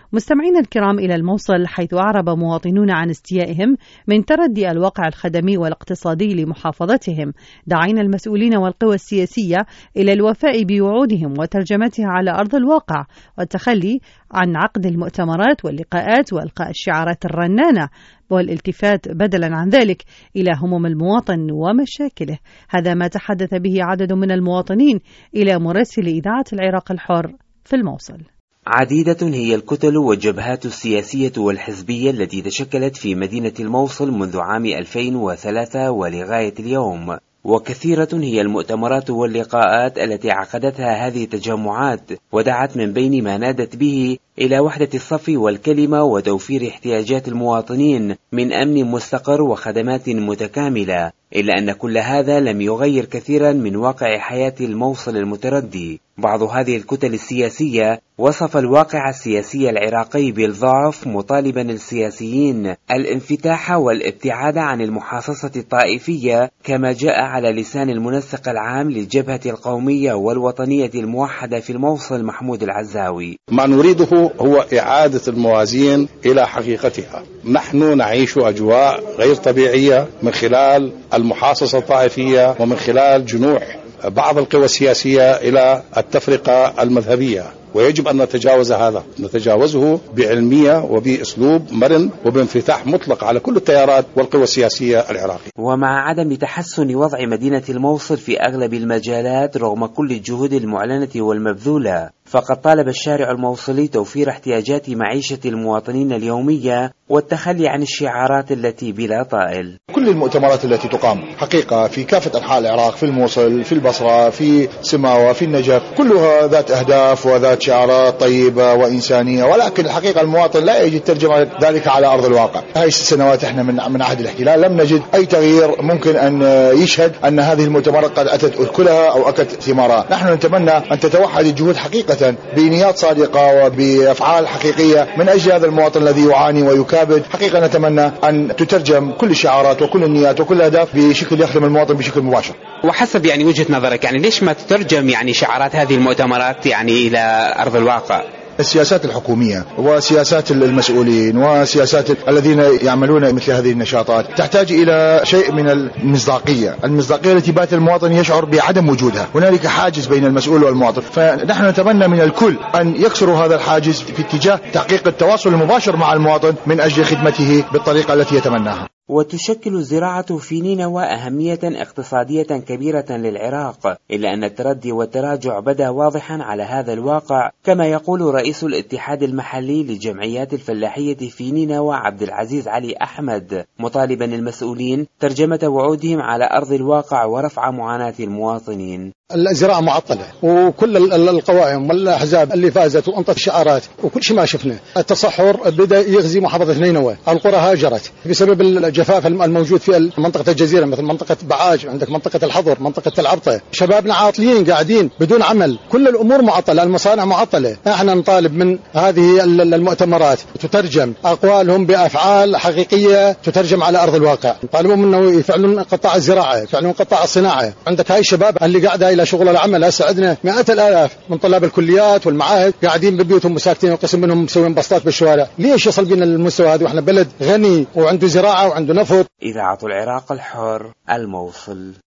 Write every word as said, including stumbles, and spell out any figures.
مستمعينا الكرام إلى الموصل، حيث أعرب مواطنون عن استيائهم من تردي الواقع الخدمي والاقتصادي لمحافظتهم، داعين المسؤولين والقوى السياسية إلى الوفاء بوعودهم وترجمتها على أرض الواقع، والتخلي عن عقد المؤتمرات واللقاءات وإلقاء الشعارات الرنانة، والالتفات بدلا عن ذلك إلى هموم المواطن ومشاكله. هذا ما تحدث به عدد من المواطنين إلى مراسل إذاعة العراق الحر في الموصل. عديدة هي الكتل والجبهات السياسية والحزبية التي تشكلت في مدينة الموصل منذ عام ألفين وثلاثة ولغاية اليوم، وكثيرة هي المؤتمرات واللقاءات التي عقدتها هذه التجمعات، ودعت من بين ما نادت به إلى وحدة الصف والكلمة وتوفير احتياجات المواطنين من أمن مستقر وخدمات متكاملة، إلا أن كل هذا لم يغير كثيرا من واقع حياة الموصل المتردي. بعض هذه الكتل السياسية وصف الواقع السياسي العراقي بالضعف، مطالبا السياسيين الانفتاح والابتعاد عن المحاصصة الطائفية، كما جاء على لسان المنسق العام للجبهة القومية والوطنية الموحدة في الموصل محمود العزاوي. ما نريده هو إعادة الموازين إلى حقيقتها. نحن نعيش أجواء غير طبيعية من خلال المحاصصة الطائفية ومن خلال جنوح بعض القوى السياسية إلى التفرقة المذهبية، ويجب أن نتجاوز هذا، نتجاوزه بعلمية وبأسلوب مرن وبانفتاح مطلق على كل التيارات والقوى السياسية العراقية. ومع عدم تحسن وضع مدينة الموصل في أغلب المجالات رغم كل الجهود المعلنة والمبذولة، فقد طالب الشارع الموصلي توفير احتياجات معيشة المواطنين اليومية والتخلي عن الشعارات التي بلا طائل. كل المؤتمرات التي تقام حقيقة في كافة أنحاء العراق، في الموصل، في البصرة، في سماوة، في النجف، كلها ذات أهداف وذات شعارات طيبة وإنسانية، ولكن الحقيقة المواطن لا يجد ترجمة ذلك على أرض الواقع. هاي السنوات احنا من من عهد الاحتلال لم نجد أي تغيير ممكن أن يشهد أن هذه المؤتمرات قد أتت أكلها أو أكلت ثمارها. نحن نتمنى أن تتوحد الجهود حقيقة بنيات صادقة وبأفعال حقيقية من أجل هذا المواطن الذي يعاني ويكابد. حقيقة نتمنى أن تترجم كل الشعارات وكل النيات وكل الأهداف بشكل يخدم المواطن بشكل مباشر. وحسب يعني وجهة نظرك، يعني ليش ما تترجم يعني شعارات هذه المؤتمرات يعني إلى أرض الواقع؟ السياسات الحكومية وسياسات المسؤولين وسياسات الذين يعملون مثل هذه النشاطات تحتاج إلى شيء من المصداقية، المصداقية التي بات المواطن يشعر بعدم وجودها. هنالك حاجز بين المسؤول والمواطن، فنحن نتمنى من الكل أن يكسروا هذا الحاجز في اتجاه تحقيق التواصل المباشر مع المواطن من أجل خدمته بالطريقة التي يتمناها. وتشكل الزراعة في نينوى أهمية اقتصادية كبيرة للعراق، إلا أن التردي والتراجع بدا واضحا على هذا الواقع، كما يقول رئيس الاتحاد المحلي للجمعيات الفلاحية في نينوى عبد العزيز علي أحمد، مطالبا المسؤولين ترجمة وعودهم على أرض الواقع ورفع معاناة المواطنين. الزراعة معطلة، وكل القوائم والأحزاب اللي فازت وأنطت الشعارات وكل شيء ما شفنا. التصحر بدأ يغزي محافظة نينوى، القرى هاجرت بسبب الجفاف الموجود في منطقة الجزيرة، مثل منطقة بعاج، عندك منطقة الحضر، منطقة العبطة. شبابنا عاطلين قاعدين بدون عمل، كل الأمور معطلة، المصانع معطلة. احنا نطالب من هذه المؤتمرات تترجم أقوالهم بأفعال حقيقية تترجم على أرض الواقع. نطالبهم انه يفعلون قطاع الزراعة، يفعلون قطاع الصناعة. عندك هاي الشباب اللي قاعدة إلى شغل العمل، هسه عندنا مئات الآلاف من طلاب الكليات والمعاهد قاعدين ببيوتهم مساكتين، وقسم منهم مسوين بسطات بالشوارع. ليش يصل بنا المستوى هذا واحنا بلد غني وعنده زراعة وعنده نفط؟ إذاعة العراق الحر، الموصل.